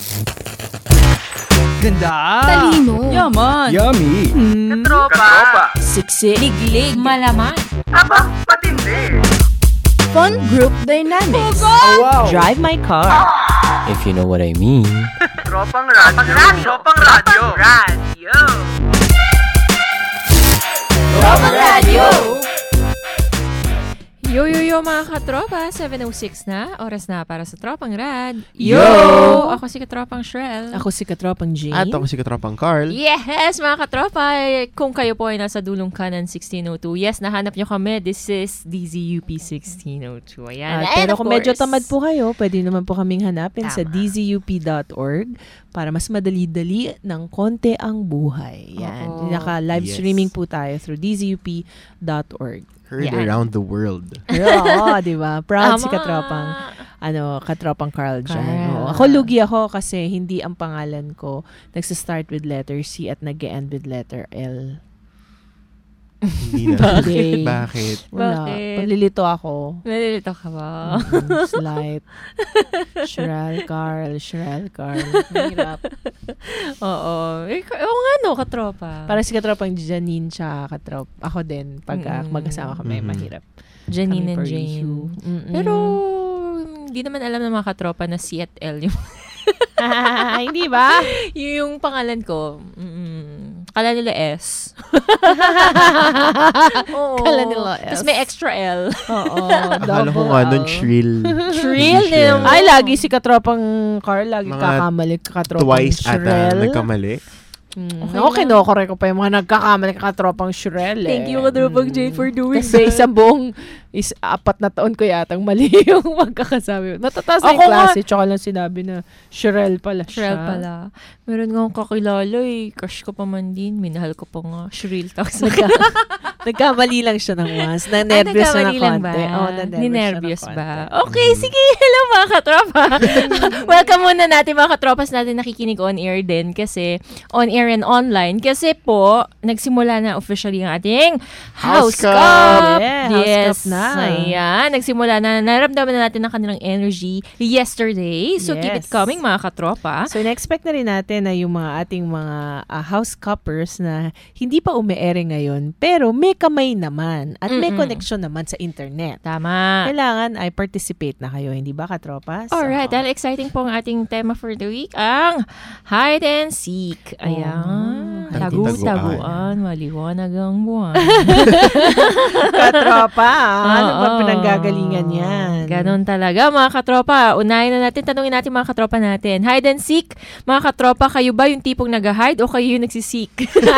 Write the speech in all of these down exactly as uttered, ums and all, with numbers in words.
Ganda! Talino. Yaman! Yummy! Mm. Katropa! Siksik. Liglig. Malaman. Aba, patindi! Fun group dynamics. Oh, wow! Drive my car. If you know what I mean. Tropang radyo! Tropang radyo! Radyo! Tropang radyo. Yo, yo, yo mga katropa, seven oh six na. Oras na para sa Tropang Rad. Yo! Ako si Katropang Shrel. Ako si Katropang Jane. At ako si Katropang Carl. Yes, mga katropa. Kung kayo po ay nasa dulong kanan sixteen oh two, yes, nahanap nyo kami. This is D Z U P sixteen oh two. Ayan. Ah, And pero of kung medyo course, tamad po kayo, pwede naman po kaming hanapin Tama. sa d z u p dot org para mas madali-dali ng konti ang buhay. Yan. Oo. Naka-live Yes. streaming po tayo through d z u p dot org. Heard Yan. around the world. Oo, di ba? Proud si Tama. Katropang, ano, Katropang Carl dyan. Carl. Oo. Ako lugi ako kasi hindi ang pangalan ko nagsa-start with letter C at nag-end with letter L. Hindi na. Bakit? Bakit? Wala. Bakit? Panlilito ako. Nalilito ka ba? Mm, slight. Shrel Carl, Shrel Carl. Mahirap. Oo. Eh, ka- Oo nga no, katropa. Parang si Katropang Janine siya katrop. Ako din. Pag ah, Mm. magkasama kami, Mhm. mahirap. Janine Kami and per Jane. issue. Mm-mm. Pero, hindi naman alam ng mga katropa na C at L yung, hindi ba? yung pangalan ko. Mm-mm. Kala nila S. Oo. Kala nila S. Tapos may extra L. Oo. Akala ko double nga nun L. shrill. Shrill Hindi din. Ay, lagi si Katropang Carl, lagi Mga kakamali. Katropang Twice ata Shrel. nagkamali. Mm. Okay Okay, lang. no, correct ko pa yung mga nagkakamali katropang Shrel. Eh. Thank you, Katropang Mm. Jane, for doing Kasi that. isang buong is, apat na taon ko yatang mali yung magkakasabi. Natataas na Ako yung nga. klase, tsaka lang sinabi na Shrel pala siya. Shrel pala. Meron nga akong kakilala eh. Crush ko pa man din. Minahal ko pa nga. Shrill talks. Nagka, nagkamali lang siya ng once. Na-nervous Ay, na nagkamali lang konti. ba? Oo, na-nervous Ni-nervous siya ng ba? konti. Okay, sige. Hello mga katropa. Welcome muna natin mga katropas natin nakikinig on air din kasi on air and online kasi po nagsimula na officially ang ating House House Cup. Cup. Yeah, House yes. Cup na. Ayan. Nagsimula na. Naramdaman na natin ang kanilang energy yesterday. So keep it Yes. coming mga katropa. So, in-expect na rin natin na yung mga ating mga uh, house cuppers na hindi pa ume-ere ngayon, pero may kamay naman at may Mm-mm. connection naman sa internet. Tama. Kailangan ay participate na kayo, hindi ba katropas? Alright, Oo. dahil exciting po ang ating tema for the week, ang hide and seek. Ayan. Oh. Tagu-taguan, maliwanag ang buwan. Katropa, ano ba Oo. pinanggagalingan yan? Ganon talaga, mga katropa. Unahin na natin, tanungin natin mga katropa natin. Hide and seek, mga katropa, kayo ba yung tipong nag-hide o kayo yung nagsisik?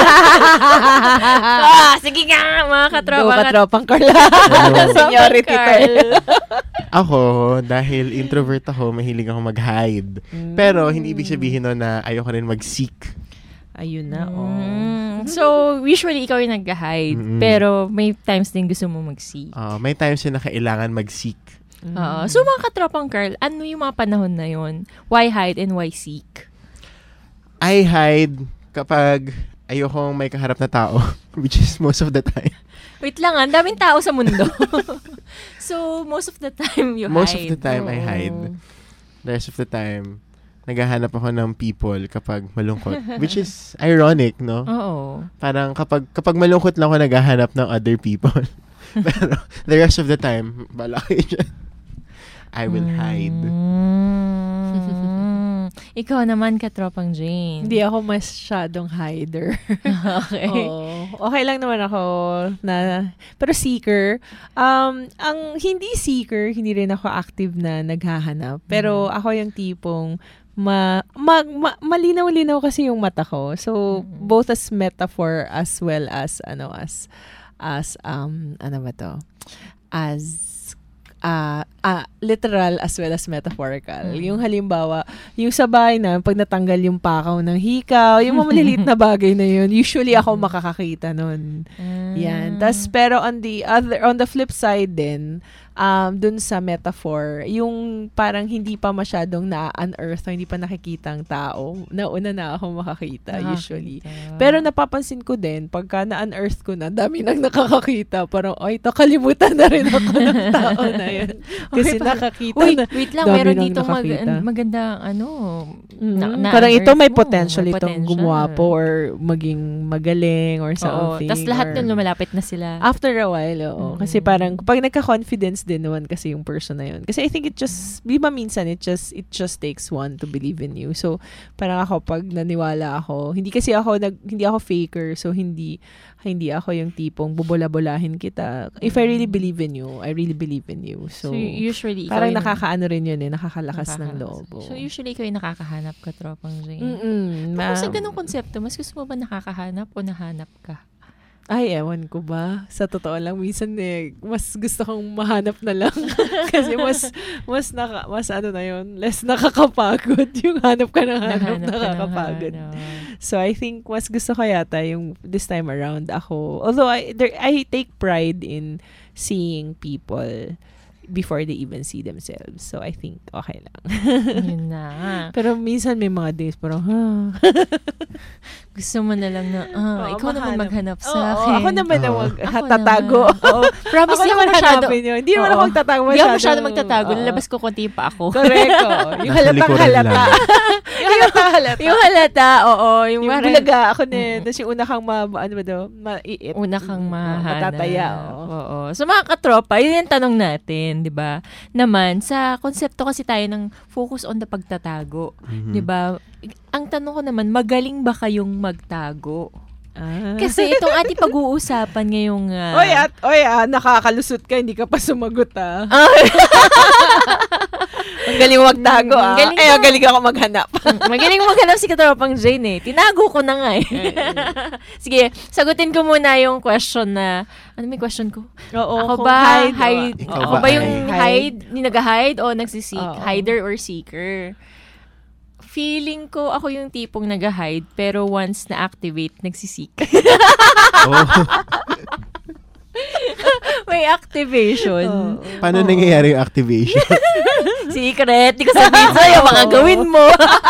ah, sige nga, mga katropa. Go, katropang Carla. Ano? Seniority to. Carl. Ako, dahil introvert ako, mahilig ako mag-hide. Pero, hindi ibig sabihin no na ayoko rin mag-seek. Ayun na, oh. Mm. So, usually ikaw yung nag-hide. Mm-mm. Pero may times din gusto mo mag-seek. Uh, may times yun na kailangan mag-seek. Oo. So, mga katropang Carl, ano yung mga panahon na yon? Why hide and why seek? I hide kapag ayokong may kaharap na tao, which is most of the time. Wait lang, ah, ang daming tao sa mundo. So, most of the time you Most hide. of the time, I Oo. hide. The rest of the time, naghahanap ako ng people kapag malungkot. Which is ironic, no? Oo. Parang kapag kapag malungkot lang ako, naghahanap ng other people. Pero the rest of the time, bala kayo dyan. I will hide. Mm. Ikaw naman, katropang Jane. Hindi ako masyadong hider. Okay. Oo. Okay lang naman ako na pero seeker. Um ang hindi seeker, hindi rin ako active na naghahanap. Pero ako yung tipong ma, ma, ma malinaw-linaw kasi yung mata ko. So Mm. both as metaphor as well as ano as as um ano ba to? As ah ah, literal as well as metaphorical. Mm. Yung halimbawa, yung sa bahay na, pag natanggal yung pakaw ng hikaw, yung mga maliliit na bagay na yun, usually ako makakakita nun. Mm. Yan. Tas, pero on the other, on the flip side din, um, dun sa metaphor, yung parang hindi pa masyadong na-unearth o hindi pa nakikitang tao, nauna na ako makakita usually. Pero napapansin ko din, pagka na-unearth ko na, dami nang nakakakita. Parang, ay, nakalimutan na rin ako ng tao na yun. Kasi Okay, parang, nakakita Uy, na. wait lang, dami meron nang dito mag, nakakita. maganda, ano, Mm, na- na- parang ito may unearth mo, potential may itong potential. gumwapo or maging magaling or Oo, something. tas lahat or- nun lumalapit na sila. After a while, oo. Mm. Kasi parang, pag nagka-confidence din naman kasi yung person na yun. Kasi I think it just, di ba minsan, it just, it just takes one to believe in you. So, parang ako, pag naniwala ako, hindi kasi ako, nag, hindi ako faker, so hindi, hindi ako yung tipong bubula-bulahin kita. If I really believe in you, I really believe in you. So, So, usually, ikaw parang yung- nakakaano rin yun eh, nakakalakas ng nakakalakas. loob. oo. So, usually, ikaw yung nakakahanap ka, tropang Jane. Mm-mm. Pero sa Ma- ganong konsepto, mas gusto mo ba nakakahanap o nahanap ka? Ay, ewan ko ba? Sa totoo lang, minsan eh, mas gusto kong mahanap na lang. Kasi mas, mas, naka, mas ano na yun, less nakakapagod. Yung hanap ka ng hanap, Nahanap ka ng nakakapagod. hanap. So, I think mas gusto ko yata yung this time around ako. Although, I, there, I take pride in seeing people before they even see themselves. So, I think okay lang. Yun na. Pero minsan may mga days parang, ha? Gusto mo na lang na, ah, Oo, ikaw naman mahanap. maghanap sa Oo, akin. ako naman na Oo. mag Ako tatago. naman. Oo. Promise, Ako di ako naman masyado. hanapin yun. Hindi naman Oo. ako magtatago Hindi masyado. ako masyado magtatago. Oo. Lalabas ko konti pa ako. Correct. oo. Yung Nasa halatang likuran halata. lang. yung halatang halata. Yung halata, oo. Yung, Yung parang- bulaga ako na. Tapos yung una kang ma, ano ba daw? Maiit. Una kang Oo, mahanap. matataya. oo. Oo. So mga katropa, yun yung tanong natin, di ba? Naman, sa konsepto kasi tayo ng focus on the pagtatago. Mhm. Di ba? Ang tanong ko naman, magaling ba kayong magtago? Ah. Kasi itong ating pag-uusapan ngayong... ah, Oy, at, oy, ah, nakakalusot ka, hindi ka pa sumagot, ah. Ang galing magtago, Mm, ah. galing Kaya ka. galing ako maghanap. Magaling maghanap si katropang Jane eh. Tinago ko na nga eh. Sige, sagutin ko muna yung question na... Ano may question ko? Oo, Ako kung ba, hide, hide, Ikaw ako ba ba yung ay- hide, ni nag-hide o nagsisik? Oo. Hider or seeker? Feeling ko ako yung tipong nag-hide pero once na-activate, nagsisik. Oh. May activation. Oo. Paano Oo. nangyayari yung activation? Secret. Di ko sabihin sa'yo, mga gawin mo.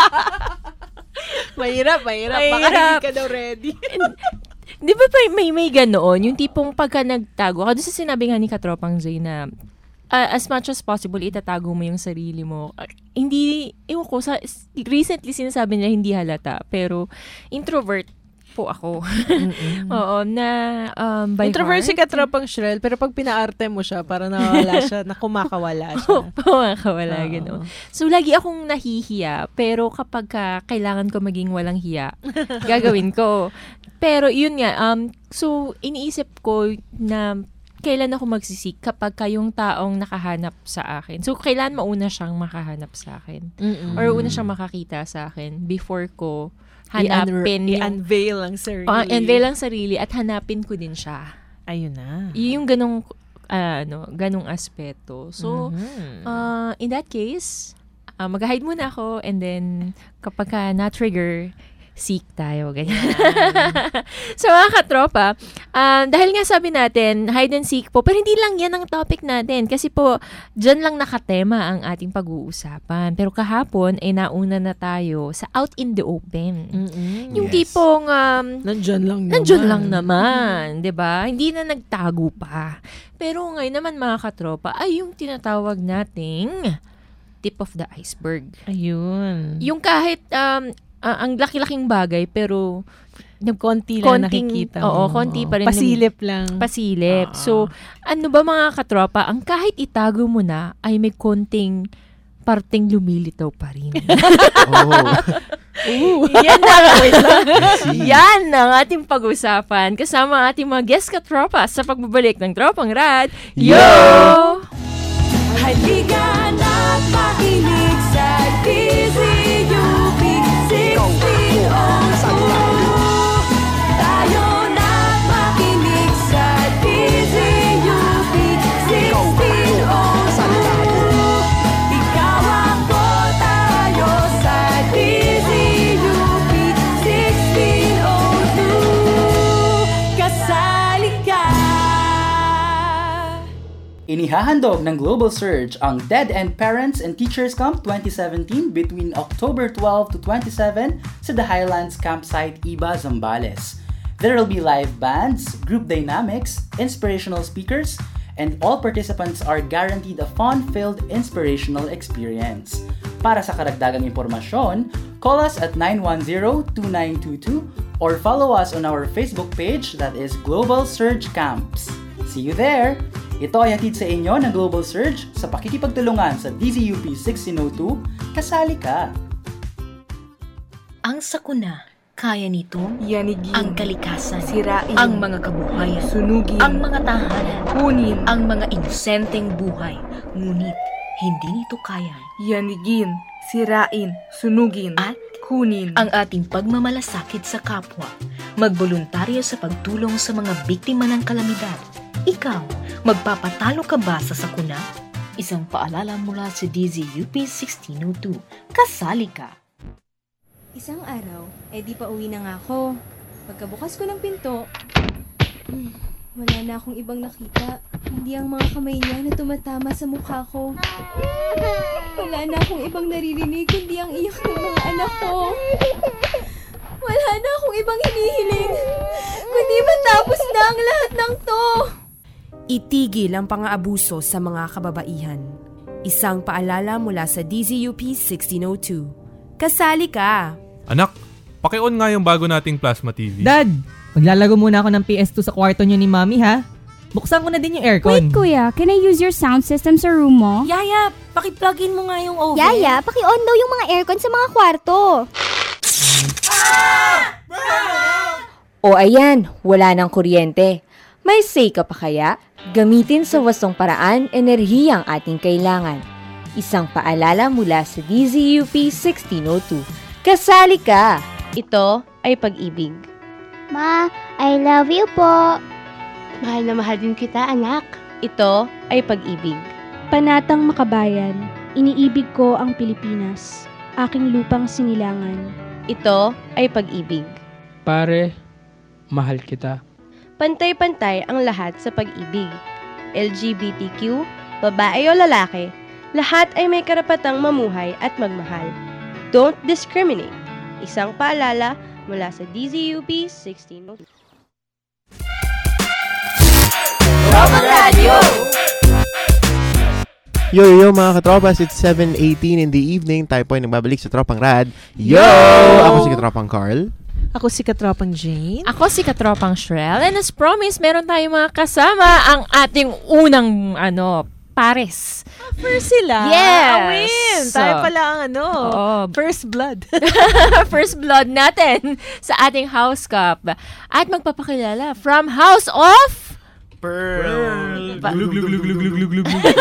Mahirap, mahirap. Baka Mahirap. hindi ka daw ready. Di ba may, may, may ganoon? Yung tipong pagka nagtago, ako doon sa sinabi nga ni Katropang Jay na uh, as much as possible, itatago mo yung sarili mo. Uh, hindi, ewan ko, sa, recently sinasabi nila hindi halata, pero introvert po ako. Oo, na um, by Introvert si heart. Katropang Shrel, pero pag pinaarte mo siya, para nawala siya, na kumakawala siya. Pumakawala, Oo. gano'n. So, lagi akong nahihiya, pero kapag ka, kailangan ko maging walang hiya, gagawin ko. Pero, yun nga, um, so, iniisip ko na kailan ako magsisik kapag kayong taong nakahanap sa akin. So, kailan mauna siyang makahanap sa akin? Mm-mm. Or una siyang makakita sa akin before ko I-unra- hanapin yung... I-unveil ang sarili. Uh, unveil ang sarili at hanapin ko din siya. Ayun na. Yung ganong, ah, ano, ganong aspeto. So, Mhm. Uh, in that case, uh, mag-hide muna ako and then kapag ka na-trigger, seek tayo, ganyan. So, mga katropa, um, dahil nga sabi natin, hide and seek po, pero hindi lang yan ang topic natin kasi po, dyan lang nakatema ang ating pag-uusapan. Pero kahapon, ay nauna na tayo sa out in the open. Mm-mm. Yung Yes. tipong, um, Nandyan lang naman. Nandiyon lang naman, 'di ba? Hindi na nagtago pa. Pero ngayon naman mga katropa, ay yung tinatawag nating tip of the iceberg. Ayun. Yung kahit um, ah, ang laki-laking bagay pero konti lang konting- nakikita oo, mo. konti pa rin. Pasilip lang. pasilip. Ah. So, ano ba mga katropa, ang kahit itago mo na ay may konting parteng lumilitaw pa rin. Oh. Yan na, wait lang. see. Yan ang ating pag-usapan kasama ang ating mga guest katropa sa pagbabalik ng Tropang Rad. Yo! Halika na't makinig sa D Z U P sixteen oh two. Tayo na't makinig sa D Z U P sixteen oh two. Ikaw ako, tayo sa D Z U P sixteen oh two. Kasali ka. Inihahandog ng Global Surge ang Dead End Parents and Teachers Camp twenty seventeen between October twelve to twenty-seven sa The Highlands Campsite, Iba, Zambales. There will be live bands, group dynamics, inspirational speakers, and all participants are guaranteed a fun-filled inspirational experience. Para sa karagdagang impormasyon, call us at nine one zero, two nine two two or follow us on our Facebook page that is Global Surge Camps. See you there! Ito ay hatid sa inyo ng Global Surge sa pakikipagtulungan sa D Z U P sixteen oh two, Kasali Ka! Ang sakuna, kaya nitong Yanigin, ang kalikasan, sirain, ang mga kabuhayan, sunugin, ang mga tahanan, kunin, ang mga inosenteng buhay. Ngunit, hindi nito kaya yanigin, sirain, sunugin, at kunin, ang ating pagmamalasakit sa kapwa. Magboluntaryo sa pagtulong sa mga biktima ng kalamidad. Ikaw, magpapatalo ka ba sa sakuna? Isang paalala mula sa D Z U P sixteen oh two. Kasali ka! Isang araw, eh di pa uwi na nga ako. Pagkabukas ko ng pinto, hmm, wala na akong ibang nakita. Hindi ang mga kamay niya na tumatama sa mukha ko. Wala na akong ibang naririnig kundi ang iyak ng mga anak ko. Wala na akong ibang hinihiling kundi matapos na ang lahat ng to. Itigil ang pang-aabuso sa mga kababaihan. Isang paalala mula sa D Z U P sixteen oh two. Kasali ka! Anak, paki-on nga yung bago nating plasma T V. Dad, maglalago muna ako ng P S two sa kwarto niyo ni Mami ha. Buksan ko na din yung aircon. Wait kuya, can I use your sound system sa room mo? Yaya, paki-plugin mo nga yung oven. Yaya, paki-on daw yung mga aircon sa mga kwarto. O ayan, wala ng kuryente. May say ka pa kaya? Gamitin sa wastong paraan enerhiyang ating kailangan. Isang paalala mula sa D Z U P sixteen oh two. Kasali ka! Ito ay pag-ibig. Ma, I love you po. Mahal na mahal din kita, anak. Ito ay pag-ibig. Panatang makabayan, iniibig ko ang Pilipinas, aking lupang sinilangan. Ito ay pag-ibig. Pare, mahal kita. Pantay-pantay ang lahat sa pag-ibig. L G B T Q, babae o lalaki, lahat ay may karapatang mamuhay at magmahal. Don't discriminate. Isang paalala mula sa D Z U P sixteen oh two. Tropang Radio! Yo, yo, yo, mga katropas, it's seven eighteen in the evening. Tayo po ay nagbabalik sa Tropang Rad. Yo! Ako si Katropang Carl. Ako si Katropang Jane. Ako si Katropang Shrel. And as promised, meron tayong mga kasama ang ating unang, ano, pares. First sila. Yes. Win. Tayo pala ang ano, Oo. first blood. First blood natin sa ating house cup. At magpapakilala from House of Pearl. Glug, glug, glug, glug, glug, glug, glug, glug.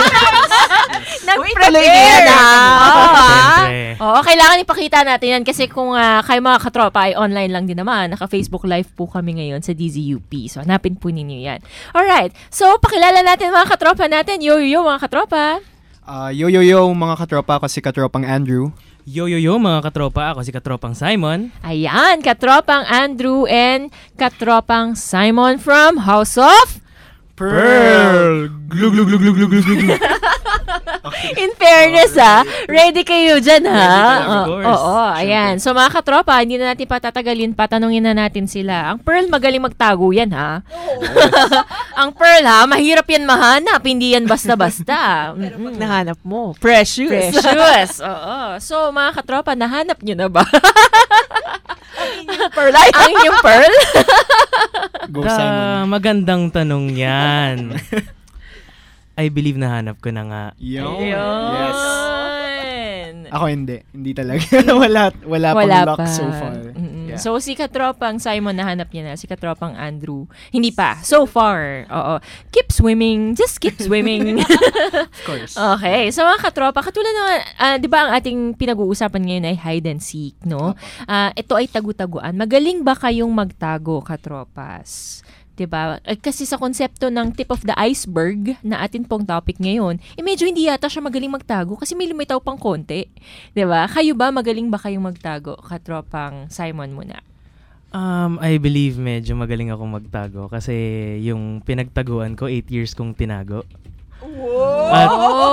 Nag-prepare na. Siyempre. Oo, kailangan ipakita natin yan kasi kung uh, kayo mga katropa ay online lang din naman. Naka-Facebook Live po kami ngayon sa D Z U P. So, hanapin po ninyo yan. Alright. So, pakilala natin mga katropa natin. Yo, yo, yo, mga katropa. Uh, yo, yo, yo, mga katropa. Ako si Katropang Andrew. Yo, yo, yo, mga katropa. Ako si Katropang Simon. Ayan, katropang Andrew and katropang Simon from House of Pearl. Glug, glug, glug, glug, glug, glug, glug. In fairness, ha? Ready kayo dyan, ha? Ready ka, of course. Oo, oo, ayan. So, mga katropa, hindi na natin patatagalin, patanungin na natin sila. Ang Pearl, magaling magtago yan, ha? Ang Pearl, ha? Mahirap yan mahanap. Hindi yan basta-basta. Pero pag nahanap mo, precious. Precious. Oo. So, mga katropa, nahanap nyo na ba? Pearl, ang yung Pearl? Go, Ah, Simon. magandang tanong yan. I believe nahanap ko na nga. Yo. Ayun. Yes. Ako hindi. Hindi talaga. wala wala, Wala pang luck pa. so far. Mm-mm. Yeah. So, si katropang Simon, nahanap niya na. Si katropang Andrew, hindi pa. So far. Oo. Keep swimming. Just keep swimming. Of course. Okay. So, mga katropa, katulad ng, uh, di ba ang ating pinag-uusapan ngayon ay hide and seek, no? Uh, ito ay tagu-taguan. Magaling ba kayong magtago, katropas? Diba? Eh, kasi sa konsepto ng tip of the iceberg na atin pong topic ngayon, eh medyo hindi yata siya magaling magtago kasi may lumitaw pang konti. Diba? Kayo ba, magaling ba kayong magtago? Katropang Simon muna. Um, I believe medyo magaling ako magtago kasi yung pinagtaguan ko, eight years kong tinago. At,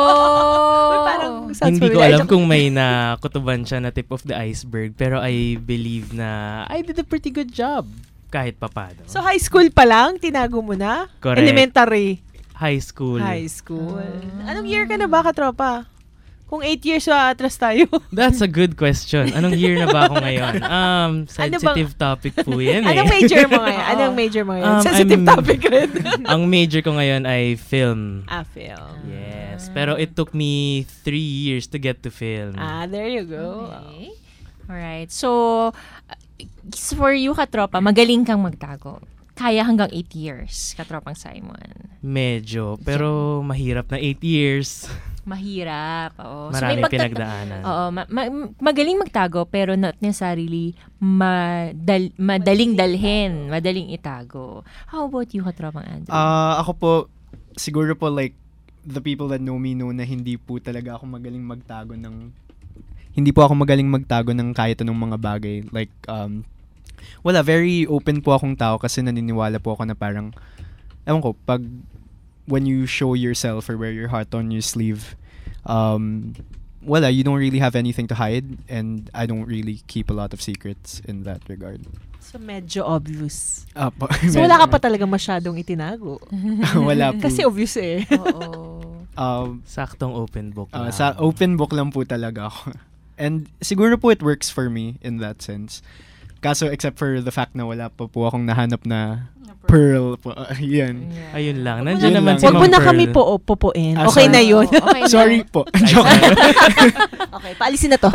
parang hindi ko alam kung may nakutuban siya na tip of the iceberg, pero I believe na I did a pretty good job kahit papano. So high school pa lang, tinago mo na? Correct. Elementary? High school. High school. Uh, Anong year ka na ba, katropa? Kung eight years sa atras tayo. That's a good question. Anong year na ba ako ngayon? Um, sensitive ano topic po yan eh. Anong major mo ngayon? Anong major mo ngayon? Um, sensitive I'm, topic rin. Ang major ko ngayon ay film. Ah, film. Yes. Pero it took me three years to get to film. Ah, there you go. Okay. Alright. So, for you, katropa, magaling kang magtago. Kaya hanggang eight years, katropang Simon. Medyo. Pero mahirap na eight years. Mahirap. Oo. Maraming so, may pagtat- pinagdaanan. Oo. Ma- ma- magaling magtago, pero not necessarily madal- madaling dalhin, madaling itago. How about you, katropang Andrew? Uh, ako po, siguro po like, the people that know me know na hindi po talaga ako magaling magtago ng, hindi po ako magaling magtago ng kahit anong mga bagay. Like, um, wala, very open po akong tao kasi naniniwala po ako na parang, ewan ko, pag, when you show yourself or wear your heart on your sleeve, um, wala, you don't really have anything to hide, and I don't really keep a lot of secrets in that regard. So, medyo obvious. Uh, po, so, wala ka pa talaga masyadong itinago. Wala po. Kasi obvious eh. Oo. Um, Saktong open book uh, lang. Sa open book lang po talaga ako. And siguro po it works for me in that sense. Kaso except for the fact na wala pa po akong nahanap na pearl po. Uh, yan. Yeah. Ayun lang. Nandiyan naman si Huwag Ma'am mo na Pearl. kami po pupuin. Ah, okay sorry. na yun. Okay Sorry na. po. Joke. Okay, paalisin na to.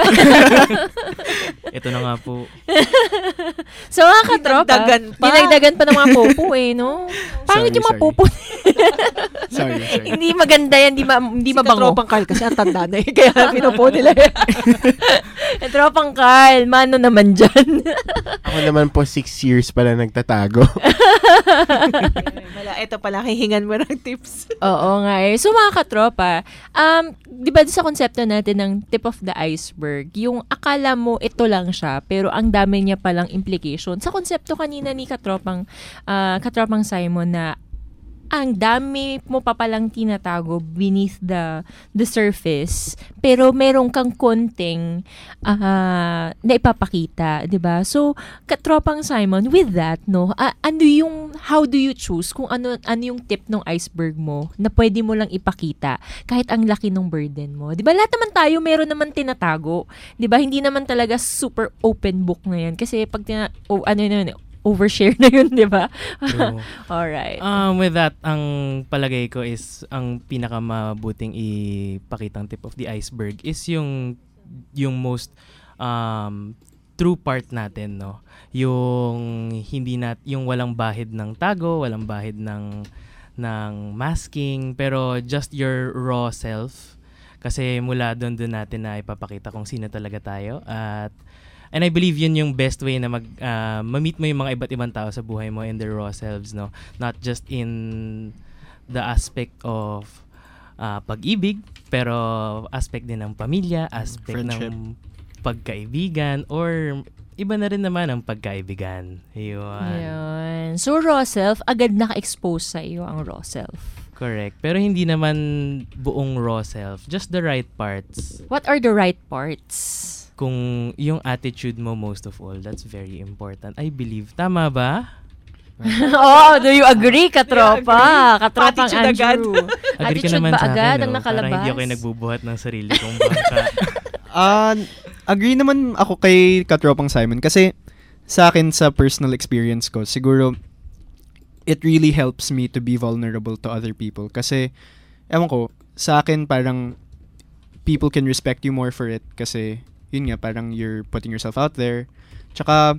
Ito na nga po. So, mga katropa, Dinagdagan pa. dinagdagan pa ng mga popo eh, no? Pangit Sorry, yung mga sorry. popo. sorry, sorry. Hindi maganda yan, hindi, ma- hindi Si mabango. katropang Carl kasi ang tanda na eh. Kaya pinupo nila eh. Katropang Carl, mano naman dyan. Ako naman po six years pala nagtatago. Wala, eto pala, hihingan mo ng tips. Oo nga eh. So mga katropa, um, di ba sa konsepto natin ng tip of the iceberg, yung akala mo ito lang siya, pero ang dami niya palang implication. Sa konsepto kanina ni katropang, uh, katropang Simon na ang dami mo pa palang tinatago beneath the the surface, pero meron kang konting uh, na ipapakita, 'di ba? So, katropang Simon, with that, no, uh, ano yung how do you choose kung ano ano yung tip ng iceberg mo na pwede mo lang ipakita kahit ang laki ng burden mo? 'Di ba? Lahat naman tayo meron naman tinatago, 'di ba? Hindi naman talaga super open book na 'yan kasi pag tina- oh, ano yun, overshare na yun, di ba? Alright. Um, with that, ang palagay ko is, ang pinakamabuting ipakitang tip of the iceberg is yung, yung most um, true part natin, no? Yung hindi nat, yung walang bahid ng tago, walang bahid ng, ng masking, pero just your raw self. Kasi mula doon doon natin na ipapakita kung sino talaga tayo. At And I believe yun yung best way na mag uh, ma-meet mo yung mga iba't ibang tao sa buhay mo in their raw selves, no? Not just in the aspect of uh, pag-ibig, pero aspect din ng pamilya, aspect Friendship. ng pagkaibigan, or iba na rin naman ang pagkaibigan. Yun. Yun. So, raw self, agad naka-expose sa iyo ang raw self. Correct. Pero hindi naman buong raw self. Just the right parts. What are the right parts? Kung yung attitude mo most of all, that's very important. I believe. Tama ba? Oh, do you agree, katropa? Katropang Attitude Andrew. Agree ka Attitude naman ba sa akin, agad no? ang nakalabas? Parang hindi ako yung nagbubuhat ng sarili kong bangka. Uh, agree naman ako kay katropang Simon kasi sa akin, sa personal experience ko, siguro it really helps me to be vulnerable to other people kasi ewan ko, sa akin parang people can respect you more for it kasi yun nga, parang you're putting yourself out there. Tsaka,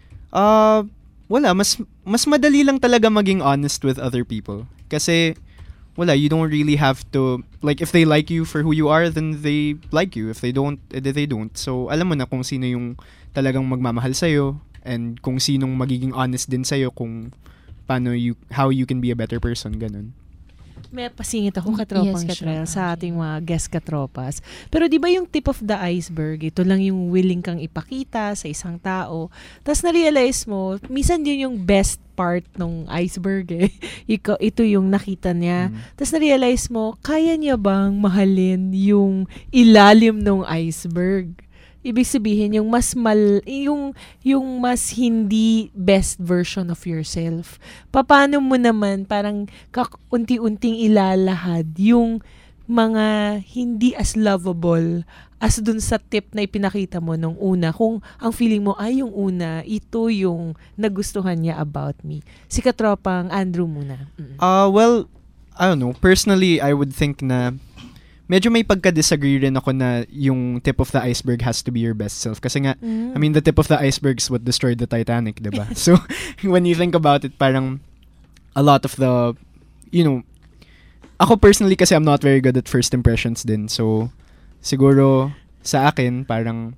uh, wala, mas, mas madali lang talaga maging honest with other people. Kasi, wala, you don't really have to, like, if they like you for who you are, then they like you. If they don't, eh, they don't. So, alam mo na kung sino yung talagang magmamahal sa'yo and kung sinong magiging honest din sa'yo kung paano you, how you can be a better person, ganun. May pasingit ako katropang Yes, Shrel katropa. sa ating mga guest katropas. Pero di ba yung tip of the iceberg, ito lang yung willing kang ipakita sa isang tao. Tapos na-realize mo, minsan yun yung best part ng iceberg eh. Iko, ito yung nakita niya. Mm. Tapos na-realize mo, kaya niya bang mahalin yung ilalim ng iceberg? Ibig sabihin, yung mas mal, yung, yung mas hindi best version of yourself. Paano mo naman parang kak- unti-unting ilalahad yung mga hindi as lovable as dun sa tip na ipinakita mo nung una. Kung ang feeling mo ay yung una, ito yung nagustuhan niya about me. Si katropang Andrew muna. Mm. Uh, well, I don't know. Personally, I would think na medyo may pagka-disagree rin ako na yung tip of the iceberg has to be your best self. Kasi nga, Mm. I mean, the tip of the iceberg is what destroyed the Titanic, diba? So, when you think about it, parang a lot of the, you know, ako personally kasi I'm not very good at first impressions din. So, siguro sa akin, parang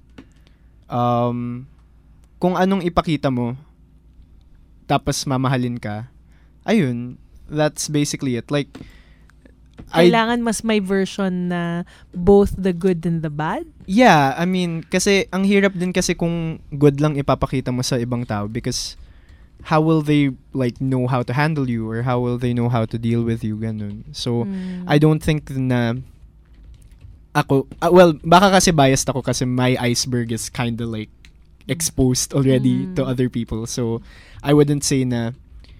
um, kung anong ipakita mo, tapos mamahalin ka, ayun, that's basically it. Like, Kailangan mas may version na both the good and the bad? Yeah, I mean, kasi ang hirap din kasi kung good lang ipapakita mo sa ibang tao because how will they like know how to handle you or how will they know how to deal with you, ganun. So, Mm. I don't think na ako, uh, well, baka kasi biased ako kasi my iceberg is kind of like exposed already Mm. to other people. So, I wouldn't say na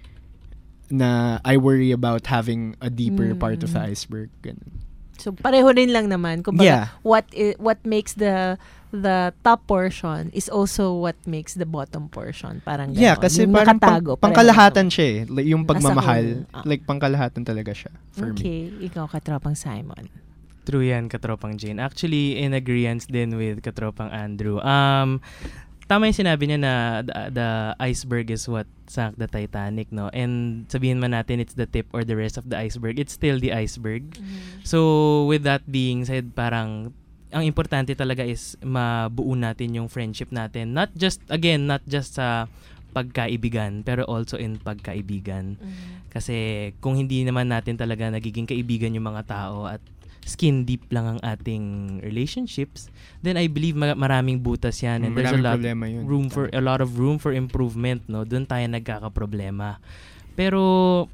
na I worry about having a deeper Mm. part of the iceberg. Ganun. So pareho rin lang naman. Kumbaga, Yeah. what i- what makes the the top portion is also what makes the bottom portion. Parang Yeah, ganon. kasi Yung parang nakatago, pang, pareho pangkalahatan siya eh. Like, yung As a pagmamahal, whole. Ah. like pangkalahatan talaga siya for me. Okay, ikaw katropang Simon. True yan, katropang Jane. Actually, in agreeance din with katropang Andrew. Um, tama yung sinabi niya na the, the iceberg is what sank the Titanic, no? And sabihin man natin it's the tip or the rest of the iceberg, it's still the iceberg. Mm-hmm. So, with that being said, parang ang importante talaga is mabuo natin yung friendship natin. Not just, again, not just sa pagkaibigan, pero also in pagkaibigan. Mm-hmm. Kasi kung hindi naman natin talaga nagiging kaibigan yung mga tao at skin deep lang ang ating relationships, then I believe ma- maraming butas yan and Mm, there's a maraming lot problema yun. room for a lot of room for improvement, no. Doon tayo nagkakaproblema. Pero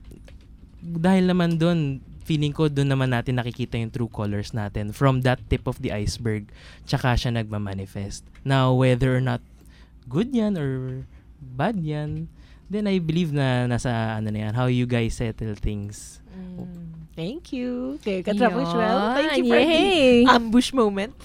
dahil naman doon, feeling ko doon naman natin nakikita yung true colors natin from that tip of the iceberg, tsaka siya nagma-manifest. Now, whether or not good yan or bad yan, then I believe na nasa ano na yan, how you guys settle things. Mm. Thank you. Okay, katropang Yan. Shrel. Thank you for Yay. the ambush moment.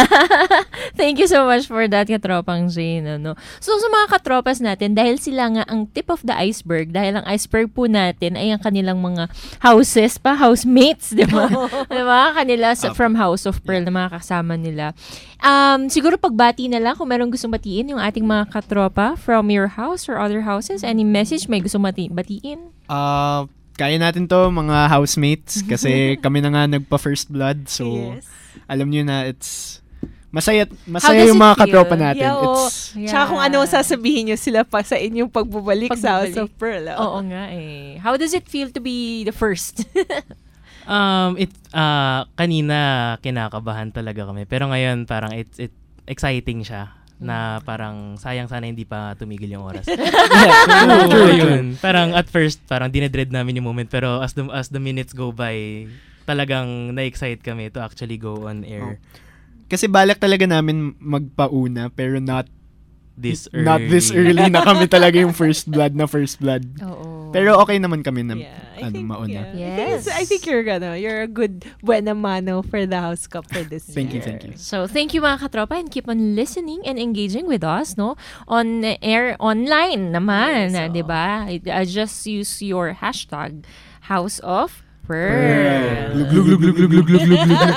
Thank you so much for that, katropang Jane. Ano? So, sa mga katropas natin, dahil sila nga ang tip of the iceberg, dahil ang iceberg po natin ay ang kanilang mga houses pa, housemates, di ba? Di ba? Kanila sa, from House of Pearl na mga kasama nila. Um, siguro pagbati na lang kung merong gustong batiin yung ating mga katropa from your house or other houses. Any message may gustong bati- batiin? Uh, kaya natin to mga housemates kasi kami na nga nagpa-first blood. So, Yes. alam niyo na it's masaya, How masaya does yung it mga feel? katropa natin. Yeah, oo. It's, Tsaka kung ano sasabihin nyo sila pa sa inyong pagbubalik, sa House Pagbubalik. of Pearl. oh. Oo nga eh. How does it feel to be the first? Um, it uh, kanina kinakabahan talaga kami. Pero ngayon parang it's it exciting siya na parang sayang sana hindi pa tumigil yung oras. True, So, true. yun. Parang at first parang dinedread namin yung moment pero as the as the minutes go by talagang na-excite kami to actually go on air. kasi balak talaga namin magpauna pero not This early. not this early na kami talaga yung first blood na first blood. Oo. Pero okay naman kami na I ano, think, mauna. yeah. I think, it's- I think you're gonna, you're a good buena mano for the House Cup for this Thank you, year. thank you. So, thank you mga katropa and keep on listening and engaging with us, no? On air, online naman, Yes, di ba? Uh, just use your hashtag House of Pearl. Glug, glug, glug, glug, glug, glug, glug, glug.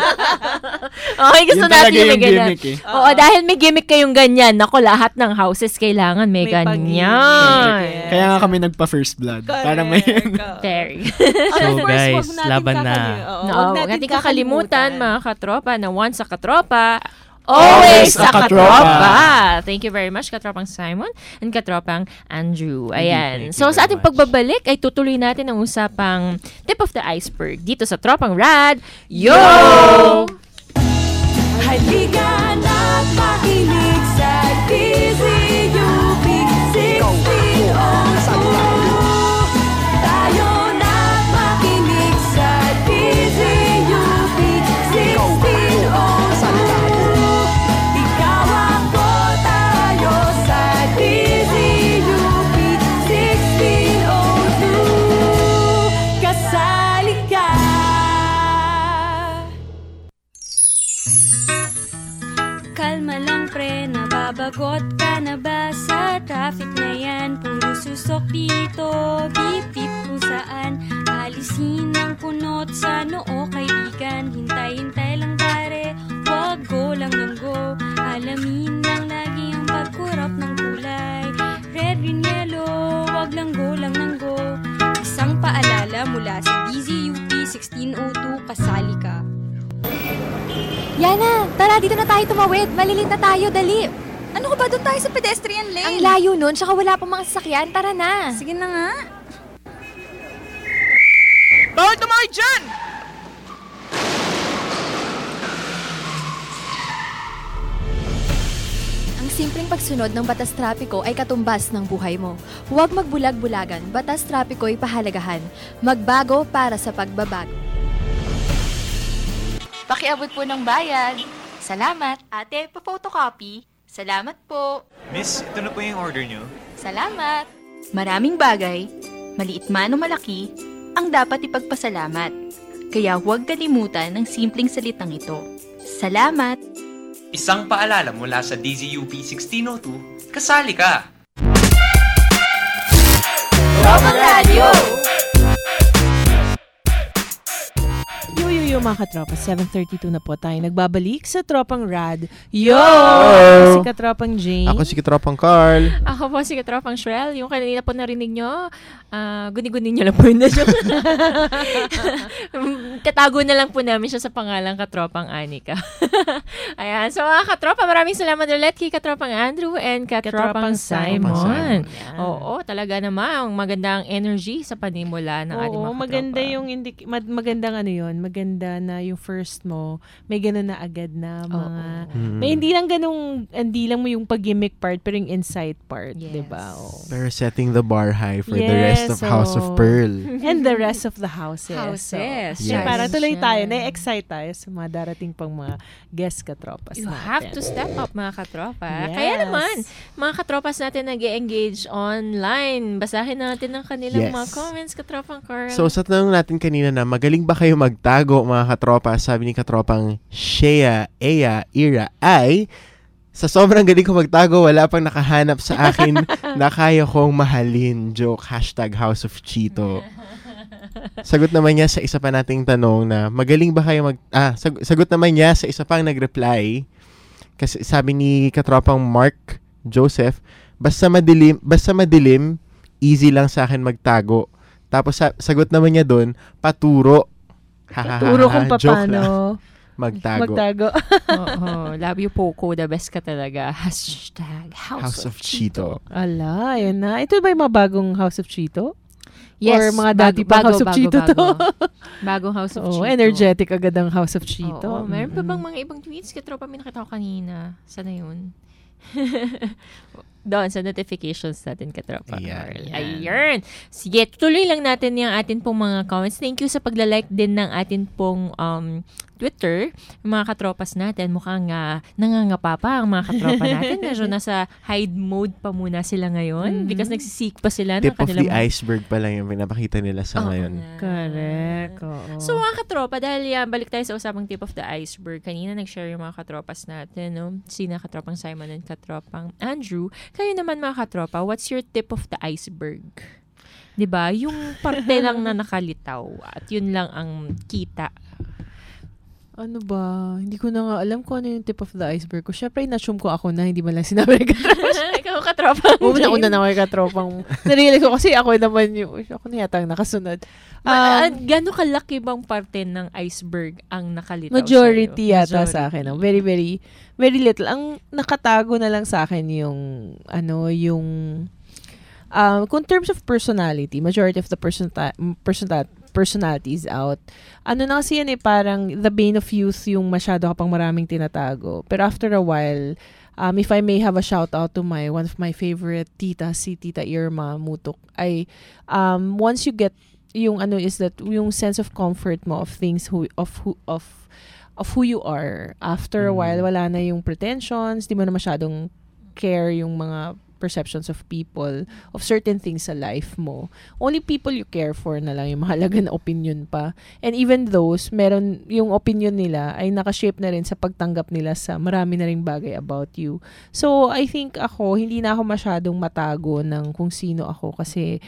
Okay, gusto Yun natin talaga yung may yung ganyan. gimmick eh. Oo, dahil may gimmick kayong ganyan. Nako, lahat ng houses kailangan may, May ganyan. pag-gimmick. Kaya nga kami nagpa-first blood. Para may... Very. So Of course, guys, wag natin laban na. kakali- oo, No, wag huwag natin natin kakalimutan, mga katropa, na once sa katropa, always a katropa. Thank you very much, Katropang Simon and Katropang Andrew. Ayan. So, sa ating pagbabalik, ay tutuloy natin ang usapang tip of the iceberg dito sa Tropang Rad. Yo! Halika na't makinig sa D Z U P sixteen oh two. Tayo na't makinig sa D Z U P sixteen oh two. Ikaw ako, tayo sa D Z U P sixteen oh two. Kasali ka. Kalma lang pre, nababagot ka na ba sa traffic na yan? Puro susok dito, beep beep kung saan. Alisin ang kunot sa noo kaibigan. Hintay-hintay lang pare, wag go lang ng go. Alamin lang lagi ang pagkurap ng kulay. Red, green, yellow, wag lang go lang ng go. Isang paalala mula sa D Z U P sixteen oh two, kasali ka. Yana, tara, dito na tayo tumawid. Malilit na tayo, dali. Ano ka ba, doon tayo sa pedestrian lane? Ang layo nun, tsaka wala pang mga sasakyan. Tara na. Sige na nga. Bawal tumakay dyan! Ang simpleng pagsunod ng batas trapiko ay katumbas ng buhay mo. Huwag magbulag-bulagan. Batas trapiko'y pahalagahan. Magbago para sa pagbabago. Pakiabot po ng bayad. Salamat. Ate, pa-photocopy. Salamat po. Miss, ito na po yung order nyo. Salamat. Maraming bagay, maliit man o malaki, ang dapat ipagpasalamat. Kaya huwag kalimutan ng simpleng salitang ito. Salamat. Isang paalala mula sa D Z U P sixteen oh two, kasali ka! Tropang Radio! Yo, yo, yo mga katropa, seven thirty-two na po tayo. Nagbabalik sa Tropang Rad. Yo! Hello! Si Katropang Jane. Ako si Katropang Carl. Ako po si Katropang Shrel. Yung kanina po narinig nyo, uh, guni-guni nyo lang po yun. Katago na lang po namin siya sa pangalang Katropang Anika. Ayan. So mga katropa, maraming salamat ulit kay Katropang Andrew and Katropang, Katropang Simon. Simon. Oo, talaga namang magandang energy sa panimula ng Oo, ating mga katropa. maganda yung indi- mag- magandang ano yun, maganda na yung first mo, may ganun na agad na mga, Mm. may hindi lang ganung, hindi lang mo yung pag-gimmick part, pero yung insight part, yes. Diba? Oh. They're setting the bar high for yes, the rest of so, House of Pearl. And the rest of the houses. Houses. So, yes. Para tuloy tayo, na-excite tayo sa mga darating pang mga guest katropas You natin. have to step up mga katropa. Yes. Kaya naman, mga katropas natin nag-engage online. Basahin natin ang kanilang Yes. mga comments, Katropang Carl. So, sa tanong natin kanina na, magaling ba kayo magtago, mga katropa? Sabi ni Katropang Shea, Ea, Ira, ay, sa sobrang galing ko magtago, wala pang nakahanap sa akin na kaya kong mahalin. Joke, hashtag House of Cheeto. Sagot naman niya sa isa pa nating tanong na, magaling ba kayo mag... Ah, sag- sagot naman niya sa isa pang nag-reply. Kasi sabi ni Katropang Mark Joseph, basta madilim, basta madilim, easy lang sa akin magtago. Tapos sa- sagot naman niya doon, paturo. Paturo kung paano magtago. Magtago. Oo, love you Poco, the best ka talaga. Hashtag House, House of Cheeto. Ala, yun na. Ito ba yung mga bagong House of Cheeto? Yes, Or mga dati pa bago, House of bago, Cheeto bago. to? Bagong House of Oh, Cheeto. energetic agad ang House of Cheeto. Oo, meron pa Mm-mm. bang mga ibang tweets? Katropa, may nakita ko kanina. Sana yun? Doon sa notifications natin, Katropa. Ayan. Ayun. Sige, tuloy lang natin yung atin pong mga comments. Thank you sa pagla-like din ng atin pong um, Twitter. Yung mga katropas natin, mukhang uh, nangangapa pa ang mga katropa natin. Medyo nasa hide mode pa muna sila ngayon Mm. because nagsisik pa sila Tip ng of the kanilang... iceberg pa lang yung pinapakita nila sa Oo ngayon. nga. Correct. Oo. So mga katropa, dahil yan, balik tayo sa usapang tip of the iceberg. Kanina nag-share yung mga katropas natin, no? Sina katropang Simon and katropang Andrew. Kayo naman mga katropa, what's your tip of the iceberg? 'Di ba? Yung parte lang na nakalitaw at yun lang ang kita. Ano ba? Hindi ko na nga alam kung ano yung tip of the iceberg ko. Syempre, na-assume ko ako na hindi man lang sinabi ng katropa. Ikaw katropang Jane. Una-una na ako yung katropang. Narealize ko kasi ako naman yung, ako na yata ang nakasunod. Um, Ma- gano'ng kalaki bang parte ng iceberg ang nakalitaw majority sa'yo? yata Majority. sa akin. No? Very, very, very little. Ang nakatago na lang sa akin yung, ano, yung, um, kung terms of personality, majority of the person, person, personalities out. Ano na kasi yan eh, parang the bane of youth yung masyado kapang maraming tinatago. Pero after a while, um, if I may have a shout out to my, one of my favorite tita, si Tita Irma Mutok, ay, um, once you get, yung ano is that, yung sense of comfort mo of things, who, of, who, of, of who you are. After a while, wala na yung pretensions, di mo na masyadong care yung mga perceptions of people, of certain things sa life mo. Only people you care for na lang yung mahalaga na opinion pa. And even those, meron yung opinion nila ay nakashape na rin sa pagtanggap nila sa marami na ring bagay about you. So, I think ako, hindi na ako masyadong matago ng kung sino ako kasi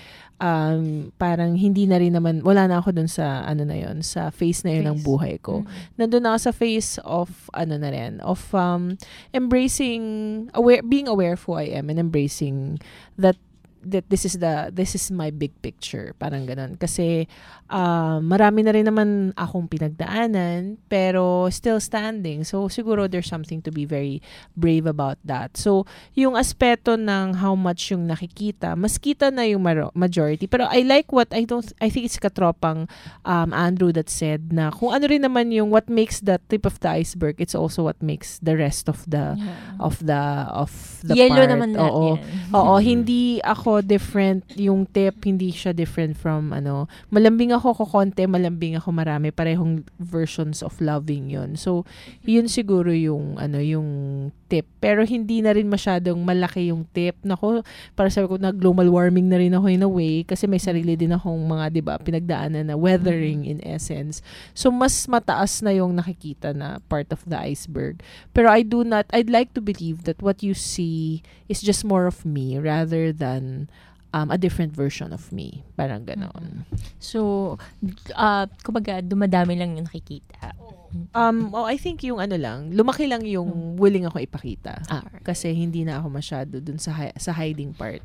um, parang hindi na rin naman, wala na ako dun sa, ano na yon sa face na yun ng buhay ko. Mm-hmm. Nandun ako sa face of, ano na rin, of um, embracing, aware, being aware of who I am and embracing that that this is the this is my big picture, parang ganun kasi uh, marami na rin naman akong pinagdaanan pero still standing, so siguro there's something to be very brave about that. So yung aspeto ng how much yung nakikita, mas kita na yung mar- majority, pero I like what I don't I think it's katropang um, Andrew that said na kung ano rin naman yung what makes the tip of the iceberg, it's also what makes the rest of the yeah. of the of the yellow part. naman oo, oo, hindi ako different yung tip, hindi siya different from ano, malambing ako kokonte, malambing ako marami, parehong versions of loving yun. So, yun siguro yung ano, yung tip. Pero hindi na rin masyadong malaki yung tip. Nako, para sabi ko na global warming na rin ako in a way kasi may sarili din akong mga, 'di ba, pinagdaanan na weathering in essence. So, mas mataas na yung nakikita na part of the iceberg. Pero I do not, I'd like to believe that what you see is just more of me rather than um, a different version of me. Parang ganon. So, uh, kumbaga, dumadami lang yung nakikita. Um, oh, I think yung ano lang, lumaki lang yung willing ako ipakita. Ah, kasi hindi na ako masyado dun sa, hi- sa hiding part.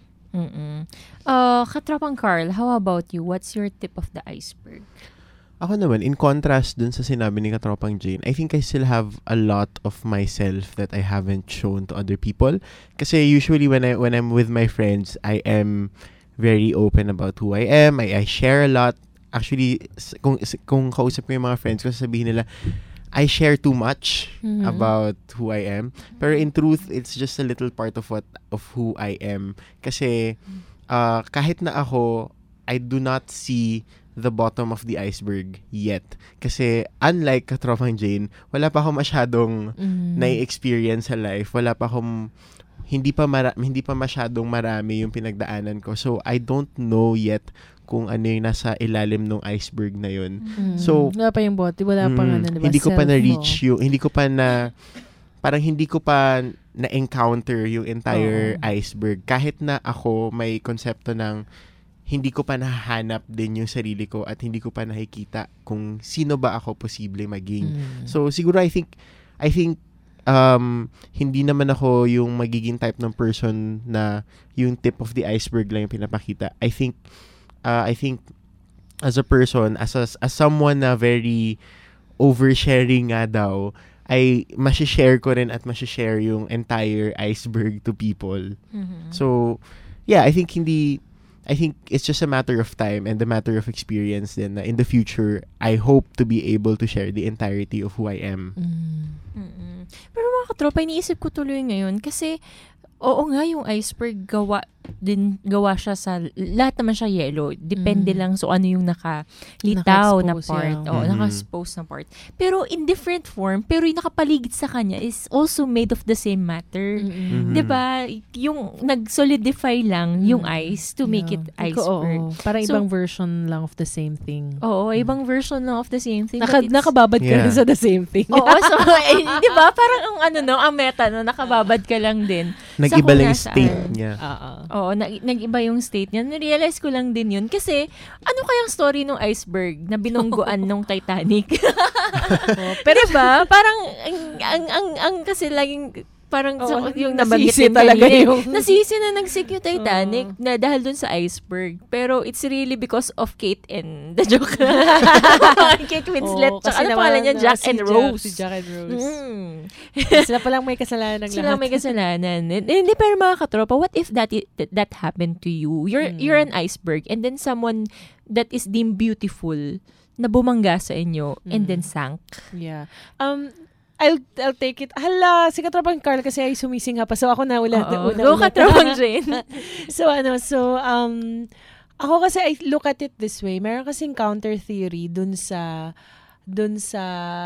Mm-mm. Uh, Katropang Carl, how about you? What's your tip of the iceberg? Ako naman, in contrast dun sa sinabi ni Katropang Jane, I think I still have a lot of myself that I haven't shown to other people. Kasi usually when I when I'm with my friends, I am very open about who I am. I, I share a lot. Actually, kung kung kausap ko yung mga friends ko, sasabihin nila, I share too much mm-hmm. about who I am. Pero in truth, it's just a little part of what of who I am. Kasi uh, kahit na ako, I do not see the bottom of the iceberg yet. Kasi unlike Katropang Jane, wala pa akong masyadong mm. na-experience sa life. Wala pa akong, hindi pa, mara, hindi pa masyadong marami yung pinagdaanan ko. So, I don't know yet kung ano yung nasa ilalim ng iceberg na yun. Mm. So, wala pa yung body, wala pa mm, nga na, diba, hindi ko pa na-reach mo. yung, hindi ko pa na, parang hindi ko pa na-encounter yung entire oh. iceberg. Kahit na ako may konsepto ng hindi ko pa nahahanap din yung sarili ko at hindi ko pa nakikita kung sino ba ako posible maging. Mm. So, siguro I think, I think, um, hindi naman ako yung magiging type ng person na yung tip of the iceberg lang yung pinapakita. I think, uh, I think, as a person, as a, as someone na very oversharing nga daw, ay masishare ko rin at masishare yung entire iceberg to people. Mm-hmm. So, yeah, I think hindi, I think it's just a matter of time and a matter of experience then na in the future, I hope to be able to share the entirety of who I am. Mm. Pero mga katropa, iniisip ko tuloy ngayon kasi oo nga yung iceberg gawa din gawa siya sa lahat naman siya yellow. Depende mm. lang so ano yung nakalitaw na part. Yeah. Oo, Mm-hmm. naka-expose na part. Pero in different form, pero yung nakapaligid sa kanya is also made of the same matter. Mm-hmm. 'Di ba? Yung nag-solidify lang yung ice to make yeah. it iceberg. Oo, parang so, ibang version lang of the same thing. Oo, ibang version lang of the same thing. Naka, nakababad ka yeah. rin sa the same thing. Oo, so, eh, di ba? Parang ang ano no, ang meta no, nakababad ka lang din Nag-iba lang yung nasaan. state niya. Oo, nag- nag-iba yung state niya. Narealize ko lang din yun. Kasi, ano kayang story ng iceberg na binungguan nung Titanic? oh, pero ba, parang, ang, ang, ang, ang kasi laging, parang Oo, sa, yung nasisi nabanggit talaga kanina, yung- nasisi na nagsik yung Titanic na dahil dun sa iceberg. Pero it's really because of Kate and the joke. Kate Winslet. Oo, Tsaka kasi ano naman, pangalan niya? ah, Jack si and Jack- Rose. si Jack and Rose. Mm. Sila palang may kasalanan ng Sila lahat. may kasalanan. Eh, Hindi, pero mga katropa, what if that i- that, that happened to you? You're Mm. you're an iceberg and then someone that is deemed beautiful na bumangga sa inyo and Mm. then sank. Yeah. Um, I'll I'll take it. Hala, si Katropang Carl kasi ay sumisingha pa. So ako na wala. Oo. una, Go, una. Katropang Jane. so ano, so um ako kasi I look at it this way. Meron kasing counter theory dun sa dun sa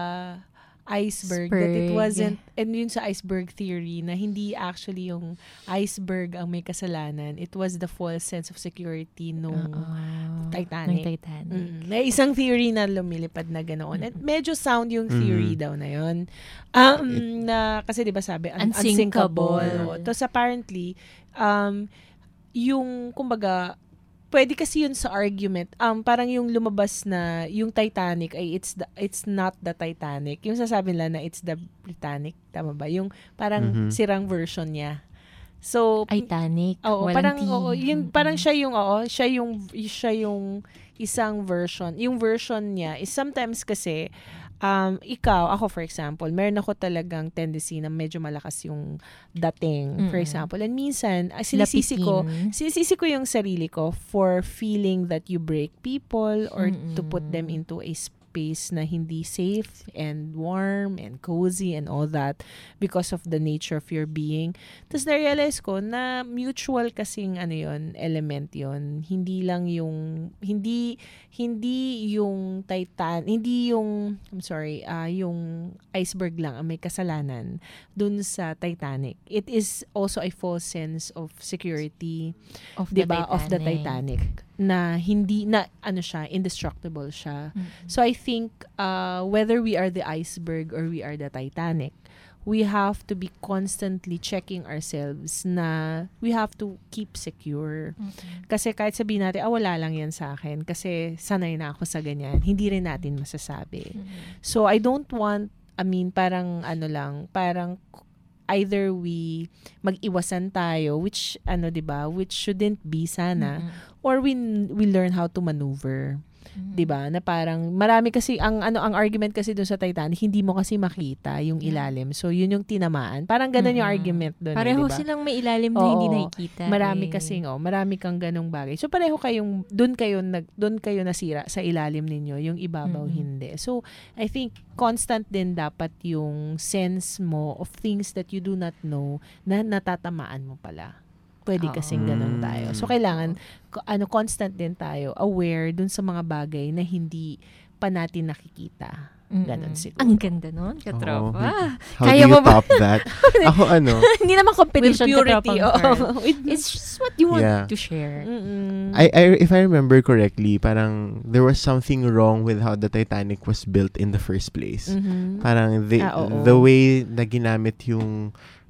iceberg that it Iceberg. wasn't, and yun sa iceberg theory na hindi actually yung iceberg ang may kasalanan. It was the false sense of security nung Titanic. Ng Titanic. Mm. May isang theory na lumilipad na ganoon. At medyo sound yung theory daw na yun. Um, na, kasi di ba sabi, un- Unsinkable. unsinkable. Tapos apparently, um, yung, kumbaga, pwede kasi yun sa argument. Um, parang yung lumabas na, yung Titanic ay it's the, it's not the Titanic. Yung sasabi nila na it's the Britannic. Tama ba? Yung parang Mhm. sirang version niya. So, Titanic. Oo, walang parang T. oo, yun parang siya yung oo, siya yung siya yung isang version. Yung version niya is sometimes kasi um ikaw, ako for example, meron ako talagang tendency na medyo malakas yung dating, for Mm-mm. example. And minsan, ah, sinisisi ko, Lapitin. sinisisi ko yung sarili ko for feeling that you break people or to Mm-mm. put them into a space na hindi safe and warm and cozy and all that because of the nature of your being. Tapos na-realize ko na mutual kasing ano yun, element yun. Hindi lang yung, hindi, hindi yung Titan, hindi yung, I'm sorry, ah yung iceberg lang ang may kasalanan dun sa Titanic. It is also a false sense of security Of the diba, of the Titanic. Titanic na hindi na ano siya, indestructible siya. Mm-mm. So I think uh, whether we are the iceberg or we are the Titanic, we have to be constantly checking ourselves na we have to keep secure. Mm-mm. Kasi kahit sabihin natin, ah, wala lang yan sa akin kasi sanay na ako sa ganyan, hindi rin natin masasabi. Mm-mm. So I don't want, I mean, parang ano lang, parang either we mag-iwasan tayo, which ano 'di ba, which shouldn't be sana, Mm-mm. or we we learn how to maneuver. 'Di ba? Na parang marami kasi ang ano ang argument kasi doon sa Titanic, hindi mo kasi makita yung ilalim. So yun yung tinamaan. Parang ganun yung Mm-mm. argument doon, Pareho eh, 'di ba? silang may ilalim na hindi nakikita. Marami eh. kasi oh, marami kang ganung bagay. So pareho kayong doon kayo nag doon kayo nasira sa ilalim ninyo, yung ibabaw Mm-mm. hindi. So I think constant din dapat yung sense mo of things that you do not know na natatamaan mo pala. Pwede kasing ganun tayo. So, kailangan, ko- ano, constant din tayo, aware dun sa mga bagay na hindi pa natin nakikita. Ganun Mm-mm. siguro. Ang ganda nun, katropa. Oh, how Kaya do you mo ba? top that? Ako ano? Hindi naman competition, With purity, katropang oo. Carl. It's just what you want Yeah. to share. I, I if I remember correctly, parang there was something wrong with how the Titanic was built in the first place. Mhm. Parang the Ah, oo. the way na ginamit yung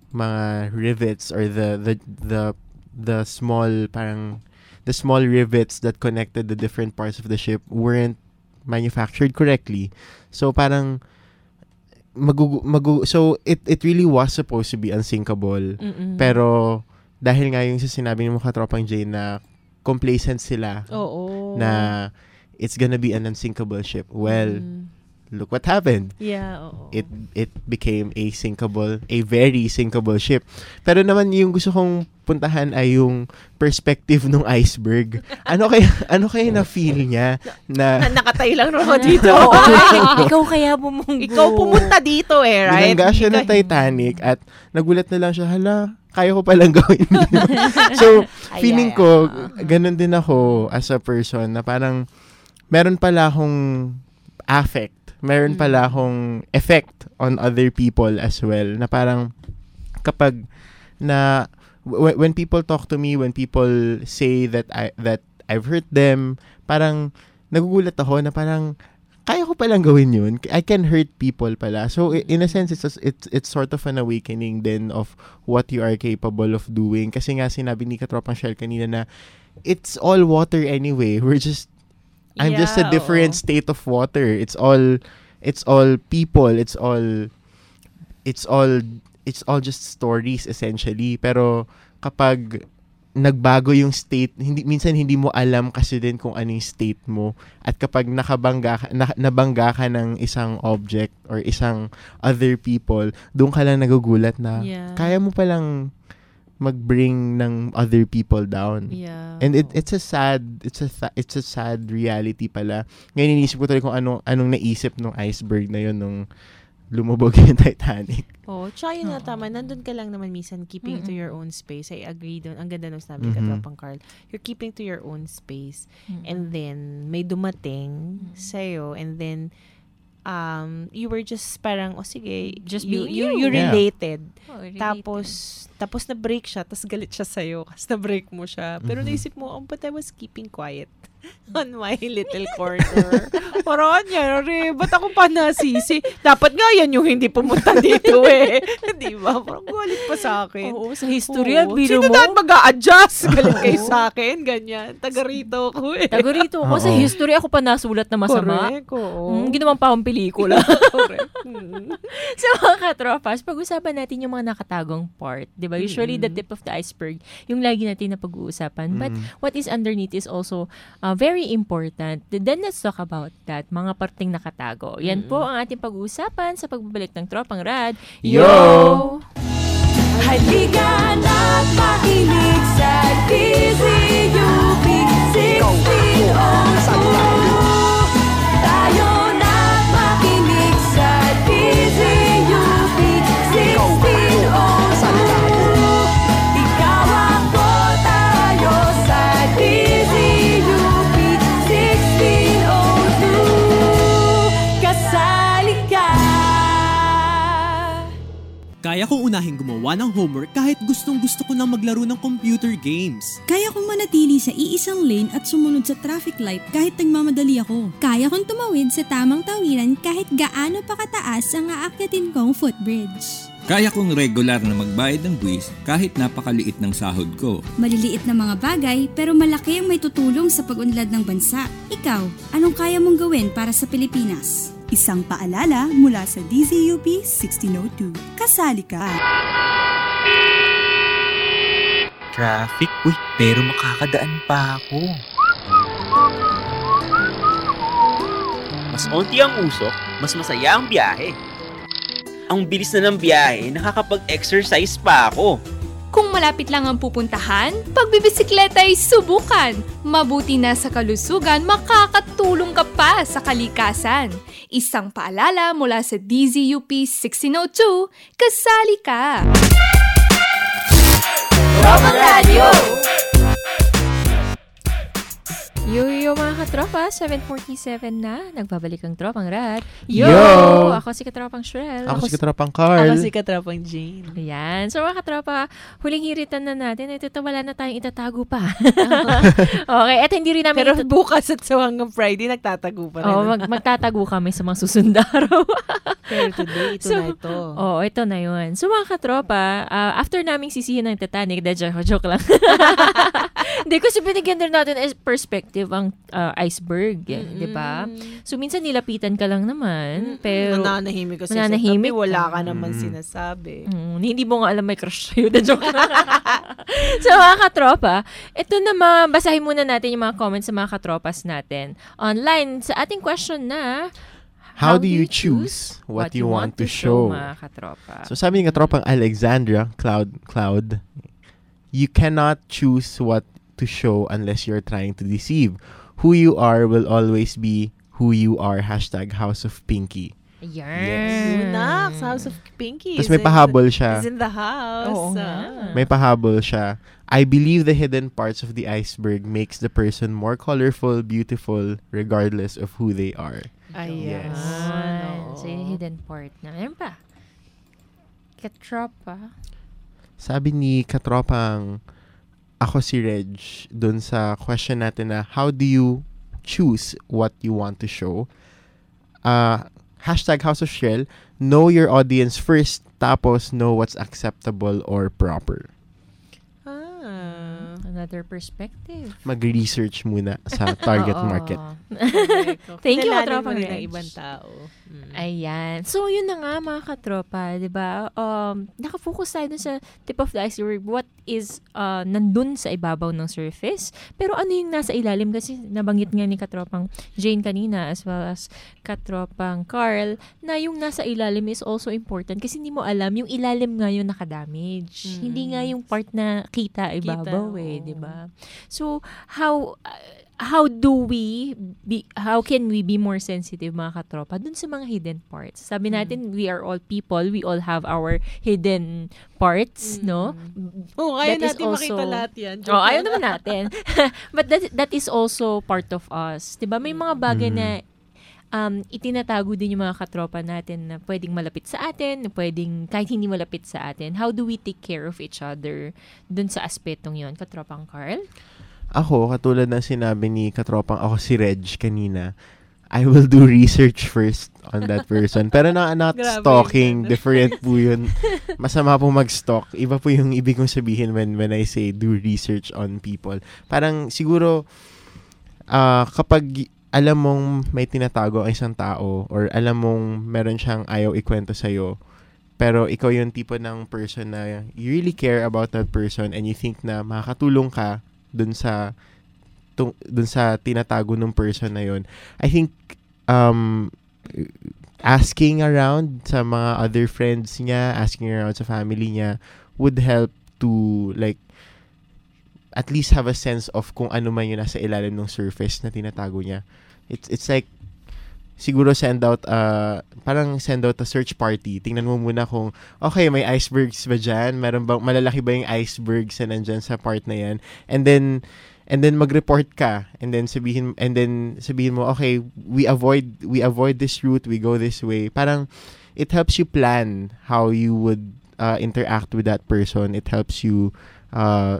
mga rivets or the the the the small parang the small rivets that connected the different parts of the ship weren't manufactured correctly. So parang magugu, magu so it it really was supposed to be unsinkable. Mm-mm. Pero dahil nga yung sa sinabi ni mo katropang Jane na complacent sila Oo. na it's gonna be an unsinkable ship. Well, look what happened. Yeah, oo. It it became a sinkable, a very sinkable ship. Pero naman yung gusto kong puntahan ay yung perspective ng iceberg. Ano kaya ano kaya na feel niya na Nakatayo lang naman ako dito. Ikaw kaya bumunggo. Ikaw pumunta dito eh, right? binangga siya ng Titanic at nagulat na lang siya, hala, kaya ko palang gawin yun. So, Ay, feeling ay, ko, ganun din ako as a person na parang meron pala akong affect, meron pala akong effect on other people as well na parang kapag na w- when people talk to me, when people say that I that I've hurt them, parang nagugulat ako na parang kaya ko palang gawin yun. I can hurt people pala. So, in a sense, it's, it's, it's sort of an awakening then of what you are capable of doing. Kasi nga, sinabi ni Katropang Shell kanina na, it's all water anyway. We're just, I'm Yeah, just a different oo. state of water. It's all, it's all people. It's all, it's all, it's all just stories essentially. Pero, kapag nagbago yung state, hindi minsan hindi mo alam kasi din kung ano yung state mo. At kapag nakabangga ka, na, nabangga ka ng isang object or isang other people, doon ka lang nagugulat na Yeah. kaya mo palang mag-bring ng other people down. Yeah. And it it's a sad it's a th- it's a sad reality pala. Ngayon iniisip ko tuloy kung ano anong naisip nung iceberg na yun nung lumubog yung Titanic. Oh, tsaka yun nga tama. Nandun ka lang naman minsan keeping to Mm-mm. your own space. I agree doon. Ang ganda nung sinabi Mhm. ka, Tropang Carl. You're keeping to your own space. Mm-mm. And then, may dumating sa'yo. And then, um, you were just parang, oh sige, Just you, being you, you. you Yeah. related. Oh, related. Tapos, tapos na-break siya, tapos galit siya sa'yo, kasi na-break mo siya. Pero Mhm. naisip mo, oh, but I was keeping quiet on my little corner. Parang yan, re, ba't ako pa nasisi? Dapat nga yan yung hindi pumunta dito eh. Di ba? Parang galit pa sa akin. Oo, sa history, Oo. biro Sino mo. dahil mag-a-adjust? Galit kayo sa akin, ganyan. Taga rito ko eh. Tago rito ako. Sa Oo. history, ako pa nasulat na masama. Correct, oo. Mm, ginawan pa akong pelikula. Correct. Mm. So mga katropas, pag-usapan natin yung mga nakatagong part. Di ba? Usually, the Mm-mm. tip of the iceberg, yung lagi natin na pag-uusapan. But Mm. what is underneath is also uh, very important. Then let's talk about that. Mga parting nakatago. Yan po ang ating pag-uusapan sa pagbabalik ng Tropang Rad. Yo! Halika na't makinig sa D Z U P sixteen oh two. Tayo na't makinig sa D Z U P sixteen oh two. Ikaw ako, tayo sa D Z U P sixteen oh two. Kasali ka. Kaya kong unahing gumawa ng homework kahit gustong gusto ko nang maglaro ng computer games. Kaya kong manatili sa iisang lane at sumunod sa traffic light kahit nagmamadali ako. Kaya kong tumawid sa tamang tawiran kahit gaano pa kataas ang aakyatin kong footbridge. Kaya kong regular na magbayad ng buwis kahit napakaliit ng sahod ko. Maliliit na mga bagay pero malaki ang may tutulong sa pag-unlad ng bansa. Ikaw, anong kaya mong gawin para sa Pilipinas? Isang paalala mula sa D Z U P sixteen oh two. Kasali ka! Traffic? Uy, pero makakadaan pa ako. Mas onti ang usok, mas masaya ang biyahe. Ang bilis na ng biyahe, nakakapag-exercise pa ako. Kung malapit lang ang pupuntahan, pagbibisikleta ay subukan. Mabuti na sa kalusugan, makakatulong ka pa sa kalikasan. Isang paalala mula sa D Z U P sixteen oh two, kasali ka! Tropang Radio! Yo, yo mga katropa, seven forty-seven na. Nagbabalik ang Tropang Rad. Yo! Ako si Katropang Shrel. Ako si Katropang Carl. Ako si Katropang Jane. Ayan. So mga katropa, huling hiritan na natin. Ito, ito wala na tayong itatago pa. Okay, at hindi rin namin Pero ito- bukas at sa hanggang Friday, nagtatago pa rin. Oo, mag- magtatago kami sa mga susunod na araw. Pero today, ito So, na ito. Oo, ito na yun. So mga katropa, ah, after naming sisihin ng Titanic, de, joke, joke lang. Hindi, kasi binigyan din natin as perspective ang ah, iceberg, eh, di ba? So minsan nilapitan ka lang naman, pero Mananahimik kasi mananahimik sa tabi, wala ka ka. naman Mm. sinasabi. Mm, hindi mo nga alam may crush sa'yo. De, joke lang. So mga katropa, ito na mga, basahin muna natin yung mga comments sa mga katropas natin. Online, sa ating question na, How, do you choose what, you want, to show? mga katropa? So sabi ng katropang Alexandra, Cloud, Cloud, you cannot choose what to show unless you're trying to deceive. Who you are will always be who you are. Hashtag House of Pinky. Yes. Yunak, House of Pinky. Tapos is may in pahabol the- siya. Is in the house. Oo Ah. May pahabol siya. I believe the hidden parts of the iceberg makes the person more colorful, beautiful, regardless of who they are. Ayan. So yung hidden part na. Meron pa. Katropa. Sabi ni katropang ako si Reg dun sa question natin na how do you choose what you want to show? uh, hashtag House of Shell, know your audience first, tapos know what's acceptable or proper. Ah, another perspective. Mag-research muna sa target market. Thank you, Kilalanin Katropa mo rin Reg. ang ibang tao. Mm. Ayan. So, yun na nga, mga katropa, di ba? Um, nakafocus tayo dun sa tip of the iceberg. What is uh, nandun sa ibabaw ng surface. Pero ano yung nasa ilalim? Kasi nabanggit nga ni katropang Jane kanina as well as katropang Carl na yung nasa ilalim is also important kasi hindi mo alam yung ilalim nga yung nakadamage. Mm. Hindi nga yung part na kita ibabaw Kita, eh, oo. di ba? So, how... Uh, how do we be, how can we be more sensitive, mga katropa, dun sa mga hidden parts? Sabi natin, we are all people, we all have our hidden parts, no? Oo, ayaw That is natin makita lahat yan. Oh, ayaw naman natin. But that that is also part of us. Diba? May mga bagay Mm. na um, itinatago din yung mga katropa natin na pwedeng malapit sa atin, na pwedeng kahit hindi malapit sa atin. How do we take care of each other dun sa aspetong yon, katropang Carl? Ako, katulad ng sinabi ni katropang ako si Reg kanina, I will do research first on that person. Pero na not Grabe stalking, yun. different po yun. Masama po mag-stalk. Iba po yung ibig kong sabihin when when I say do research on people. Parang siguro, uh, kapag alam mong may tinatago ang isang tao or alam mong meron siyang ayaw ikwento sa'yo, pero ikaw yung tipo ng person na you really care about that person and you think na makakatulong ka dun sa tung, dun sa tinatago ng person na yun. I think um asking around sa mga other friends niya, asking around sa family niya would help to like at least have a sense of kung ano man yung nasa ilalim ng surface na tinatago niya. It's it's like siguro send out uh parang send out a search party. Tingnan mo muna kung okay, may icebergs ba dyan? Meron bang malalaki ba yung icebergs na nandyan sa part na yan? And then and then mag-report ka and then sabihin and then sabihin mo okay, we avoid we avoid this route, we go this way. Parang it helps you plan how you would uh, interact with that person. It helps you uh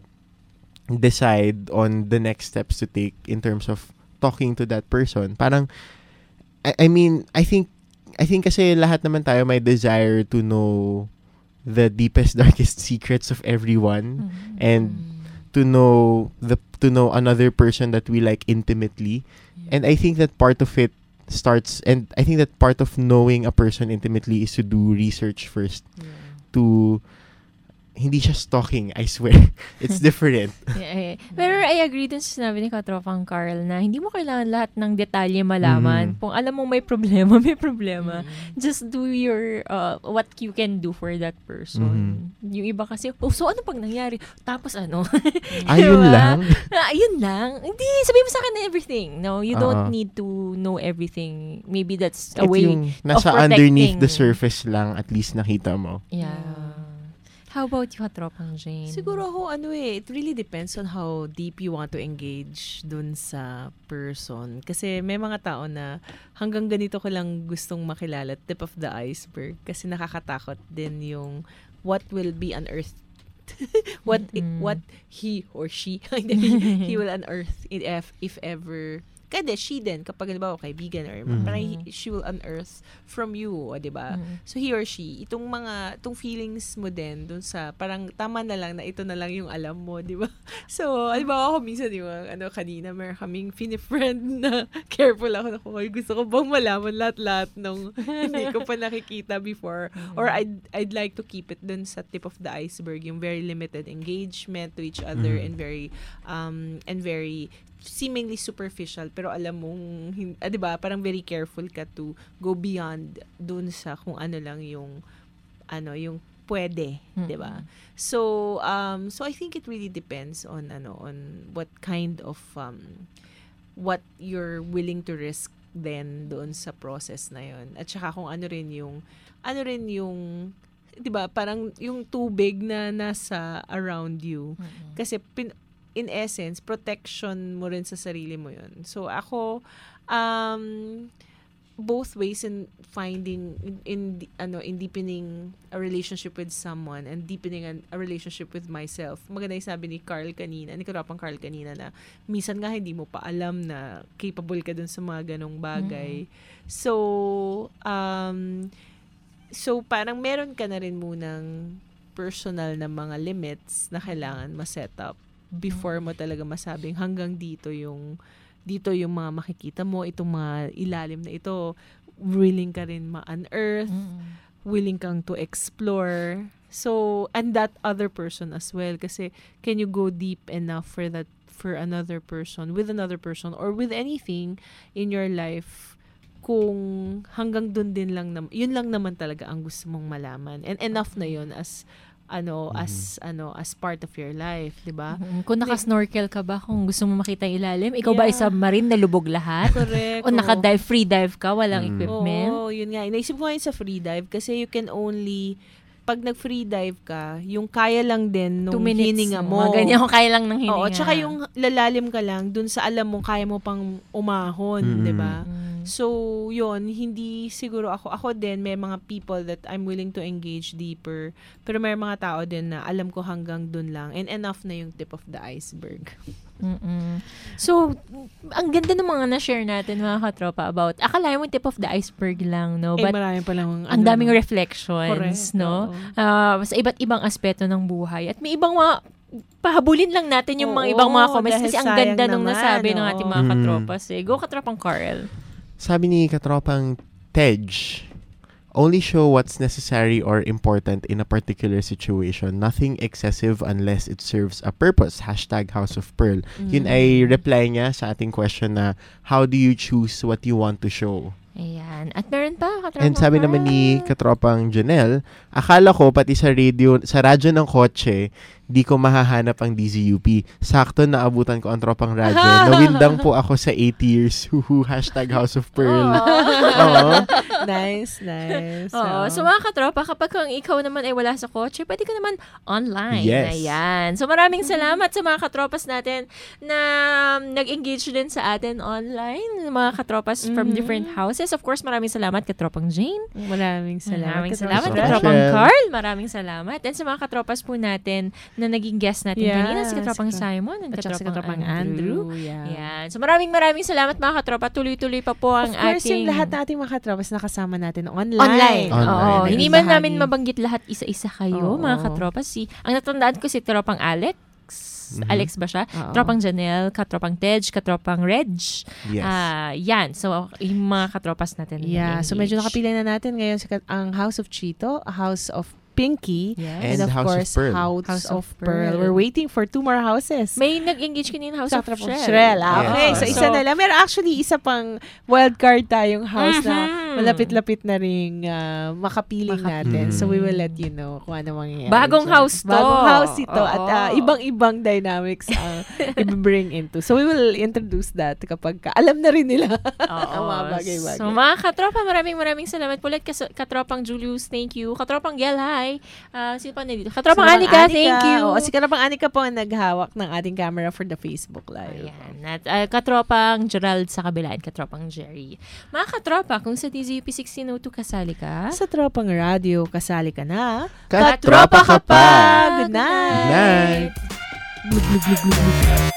decide on the next steps to take in terms of talking to that person. Parang I mean, I think I think kasi lahat naman tayo may desire to know the deepest, darkest secrets of everyone Mm-hmm. and to know the to know another person that we like intimately. And I think that part of it starts and I think that part of knowing a person intimately is to do research first. To hindi siya stalking, I swear. It's different. Yeah, yeah. Pero I agree dun sa sinabi ni katropang Carl na hindi mo kailangan lahat ng detalye malaman. Mhm. Kung alam mo may problema, may problema. Just do your, uh, what you can do for that person. Yung iba kasi, oh, so ano pag nangyari? Tapos ano? Ayun Diba? lang? Ah, ayun lang. Hindi, sabihin mo sa akin na everything. No, you don't Oo. need to know everything. Maybe that's a It's way yung of nasa protecting. underneath the surface lang, at least nakita mo. Yeah. How about you, katropang Jane? Siguro ako, ano eh, it really depends on how deep you want to engage dun sa person. Kasi may mga tao na hanggang ganito ko lang gustong makilala, tip of the iceberg. Kasi nakakatakot din yung what will be unearthed. what Mm-mm. what he or she he, he will unearth if, if ever. Kada she din, kapag halimbawa kaibigan or Mhm. parang he- she will unearth from you, o, diba? Mhm. So he or she, itong mga, itong feelings mo din dun sa, parang tama na lang na ito na lang yung alam mo, di ba? So, halimbawa ako minsan, di ba, ano, kanina, meron kaming fini-friend na careful ako na kung gusto ko bang malaman lahat-lahat nung hindi ko pa nakikita before. Or I'd, I'd like to keep it dun sa tip of the iceberg, yung very limited engagement to each other Mhm. and very, um, and very seemingly superficial pero alam mong hin- ah, 'di ba parang very careful ka to go beyond dun sa kung ano lang yung ano yung pwede, 'di ba? So um so I think it really depends on ano on what kind of um what you're willing to risk then doon sa process na yon. At saka kung ano rin yung ano rin yung 'di ba parang yung tubig na nasa around you. Kasi pin, in essence, protection mo rin sa sarili mo yun. So, ako, um, both ways in finding in, in the- ano in deepening a relationship with someone and deepening an, a relationship with myself. Maganda yung sabi ni Carl kanina, ni Katropang Carl kanina na minsan nga hindi mo pa alam na capable ka dun sa mga ganong bagay. So, um, so parang meron ka na rin munang personal na mga limits na kailangan ma-set up before mo talaga masabing hanggang dito yung dito yung mga makikita mo, itong mga ilalim na ito, willing ka rin ma-unearth, willing kang to explore. So, and that other person as well. Kasi, can you go deep enough for that, for another person, with another person, or with anything in your life, kung hanggang dun din lang, nam- yun lang naman talaga ang gusto mong malaman. And enough na yun as, ano, mm-hmm. as, ano, as part of your life, di ba? Mm-hmm. Kung naka-snorkel ka ba, kung gusto mo makita yung ilalim, ikaw Yeah. ba ay submarine na lubog lahat? Correct. O naka-dive, free dive ka, walang Mm. equipment? Oo, yun nga. Inaisip ko ngayon sa free dive kasi you can only, pag nag-free dive ka, yung kaya lang din nung Two minutes hininga mo. mo. Mga ganyan, kung kaya lang ng hininga. Oo, tsaka yung lalalim ka lang dun sa alam mo, kaya mo pang umahon, Mm. di ba? So, yun, hindi siguro ako. Ako din, may mga people that I'm willing to engage deeper. Pero may mga tao din na alam ko hanggang dun lang. And enough na yung tip of the iceberg. Mm-mm. So, ang ganda ng mga na-share natin, mga katropa, about, akala mo tip of the iceberg lang, no? Eh, But, marami pa lang. ang ano, daming reflections, Correct, no? oo. Uh, sa iba't ibang aspeto ng buhay. At may ibang mga, pahabulin lang natin yung mga Oo, ibang mga comments dahil kasi ang sayang ganda nung naman, nasabi ng ating mga oo. katropas. Eh. Go, Katropang Carl. Sabi ni Katropang Tej, only show what's necessary or important in a particular situation. Nothing excessive unless it serves a purpose. Hashtag House of Pearl. Yun ay reply niya sa ating question na, how do you choose what you want to show? Ayan. At meron pa, Katropang And sabi Carl. naman ni Katropang Janelle, akala ko pati sa radio, sa radyo ng kotse, di ko mahahanap ang D Z U P. Sakto na abutan ko ang Tropang Radyo. Nawindang po ako sa eight years. Huhu, hashtag House of Pearl. Oo. Nice, nice. Oo. So mga katropa, kapag kung ikaw naman ay wala sa kotse, pwede ka naman online. Yes. Ayan. So maraming salamat sa mga katropas natin na nag-engage din sa atin online. Mga katropas from Mhm. different houses. Of course, maraming salamat Katropang Jane. Maraming salamat. Maraming Katropa salamat Rachel. Katropang Carl. Maraming salamat. And sa mga katropas po natin na naging guest natin Yes, kanina, si Katropang si- Simon and at saka si Katropang Katropang Andrew. Andrew, yeah. Yan. So maraming maraming salamat mga katropa. Tuloy-tuloy pa po ang Of course, ating... yung lahat nating mga katropas nakasama natin online. Online. Online. Oo. Yes. Hindi man namin mabanggit lahat isa-isa kayo, Oo. mga katropa. Si, ang natandaan ko si Tropang Alex. Mhm. Alex ba siya? Oo. Tropang Janelle, Katropang Tej, Katropang Reg. Yes. Ah, yan. So, yung mga katropas natin. Yeah, so medyo nakapili na natin ngayon si kat- ang House of Chito, a House of Pinky, Yes. and, And of House of course, Pearl. House, House of, of Pearl. Pearl. We're waiting for two more houses. May nag-engage kanina House of Katropang Shrel. Shrel. Ah, okay, Yes. so isa na lang. Meron actually isa pang wildcard tayong house na Mhm. malapit-lapit na rin uh, makapiling natin. Mm. So we will let you know kung ano mangyayari. Bagong dyan. house to. Bagong house ito. At Oo. uh, ibang-ibang dynamics ang i-bring into. So we will introduce that kapag ka- alam na rin nila ang mga bagay-bagay. So, mga katropa, maraming maraming salamat po ulit. Kas- Katropang Julius, thank you. Katropang Gel, hi. Uh, sino pa na dito? Katropang Anika, thank you. Oo, si Katropang Anika po ang naghawak ng ating camera for the Facebook Live. Ayan. At uh, Katropang Gerald sa kabila at Katropang Jerry. Mga katropa, kung sa D Z U P sixteen oh two kasali ka, Sa Tropang Radio, kasali ka na. Katropa ka pa! Good night! Good night! Glug, glug, glug, glug, glug.